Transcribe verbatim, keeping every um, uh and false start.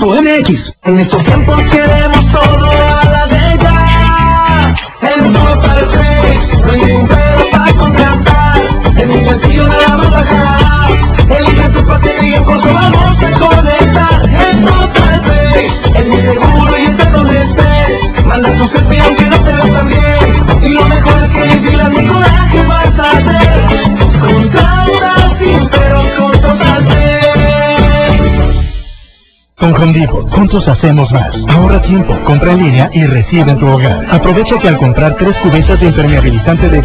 punto m x. En estos tiempos queremos todo a la de ya. En Total Play, no hay ningún pero para contratar. Es muy sencillo nada más bajar. Elige tu paquete y en corto vamos a conectar. En Total Play, es muy seguro y está donde estés. Manda tu selfie aunque no te veas tan bien. Y lo mejor es que ni pilas ni coraje vas a hacer. Contrata sin pero con Total Play. Con Home Depot, juntos hacemos más. Ahorra tiempo, compra en línea y recibe en tu hogar. Aprovecha que al comprar tres cubetas de impermeabilizante de